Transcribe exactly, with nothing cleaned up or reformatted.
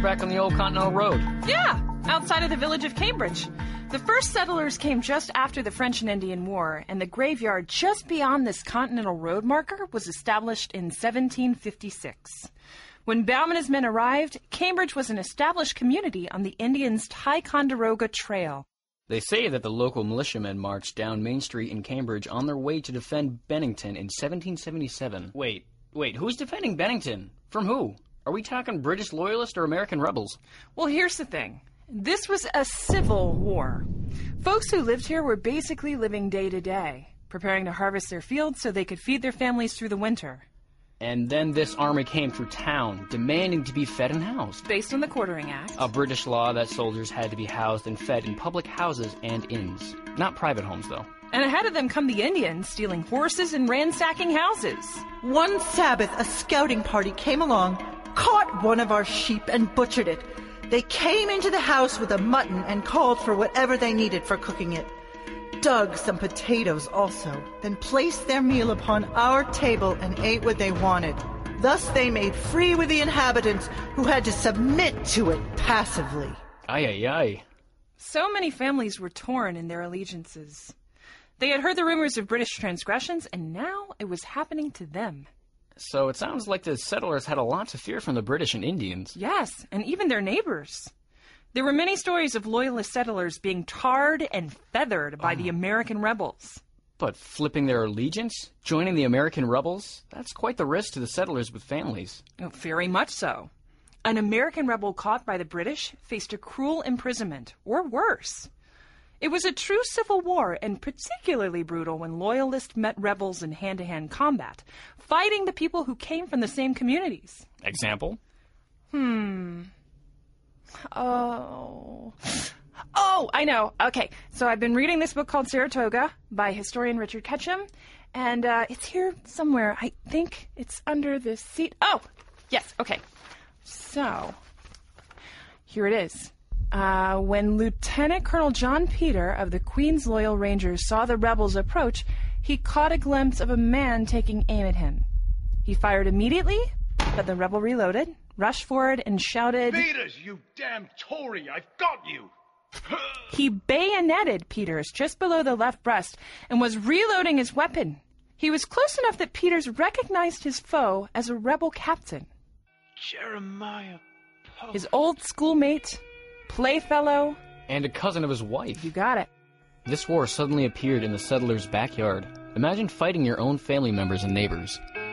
back on the old Continental Road. Yeah, outside of the village of Cambridge. The first settlers came just after the French and Indian War, and the graveyard just beyond this Continental Road marker was established in seventeen fifty-six. When Baum and his men arrived, Cambridge was an established community on the Indians' Ticonderoga Trail. They say that the local militiamen marched down Main Street in Cambridge on their way to defend Bennington in seventeen seventy-seven. Wait, wait, who's defending Bennington? From who? Are we talking British loyalists or American rebels? Well, here's the thing. This was a civil war. Folks who lived here were basically living day to day, preparing to harvest their fields so they could feed their families through the winter. And then this army came through town, demanding to be fed and housed. Based on the Quartering Act. A British law that soldiers had to be housed and fed in public houses and inns. Not private homes, though. And ahead of them come the Indians, stealing horses and ransacking houses. One Sabbath, a scouting party came along, caught one of our sheep and butchered it. They came into the house with a mutton and called for whatever they needed for cooking it. Dug some potatoes also, then placed their meal upon our table and ate what they wanted. Thus they made free with the inhabitants, who had to submit to it passively. Ay, ay, ay. So many families were torn in their allegiances. They had heard the rumors of British transgressions, and now it was happening to them. So it sounds like the settlers had a lot to fear from the British and Indians. Yes, and even their neighbors. There were many stories of loyalist settlers being tarred and feathered by oh. the American rebels. But flipping their allegiance? Joining the American rebels? That's quite the risk to the settlers with families. Oh, very much so. An American rebel caught by the British faced a cruel imprisonment, or worse. It was a true civil war, and particularly brutal when loyalists met rebels in hand-to-hand combat, fighting the people who came from the same communities. Example? Hmm... Oh. Oh, I know. Okay, so I've been reading this book called Saratoga by historian Richard Ketchum, and uh, it's here somewhere. I think it's under the seat. Oh, yes, okay. So, here it is. Uh, when Lieutenant Colonel John Peter of the Queen's Loyal Rangers saw the rebels approach, he caught a glimpse of a man taking aim at him. He fired immediately, but the rebel reloaded, rushed forward, and shouted, "Peters, you damn Tory, I've got you!" He bayoneted Peters just below the left breast and was reloading his weapon. He was close enough that Peters recognized his foe as a rebel captain. Jeremiah Post. His old schoolmate, playfellow, and a cousin of his wife. You got it. This war suddenly appeared in the settlers' backyard. Imagine fighting your own family members and neighbors.